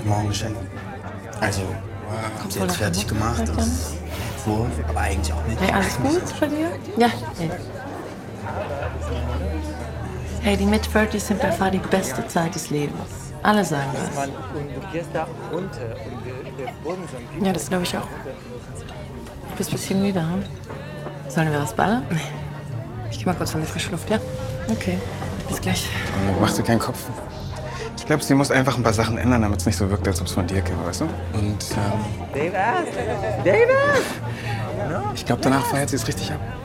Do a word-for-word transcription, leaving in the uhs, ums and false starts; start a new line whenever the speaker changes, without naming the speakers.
heute Morgen geschenkt. Also, hab sie jetzt fertig gemacht. Das ist Entwurf, aber eigentlich auch nicht.
Hey, alles gut bei dir? Ja. Hey, hey die Mid-vierzig sind bei Far die beste Zeit des Lebens. Alle sagen das. Ja, das glaube ich auch. Du bist ein bisschen müde, hm? Sollen wir was ballern? Nee. Ich geh mal kurz an die frische Luft, ja? Okay, bis gleich.
Mach dir keinen Kopf. Ich glaube, sie muss einfach ein paar Sachen ändern, damit es nicht so wirkt, als ob es von dir käme, weißt du? Und ähm,
David! David!
ich glaube, danach feiert sie es richtig ab.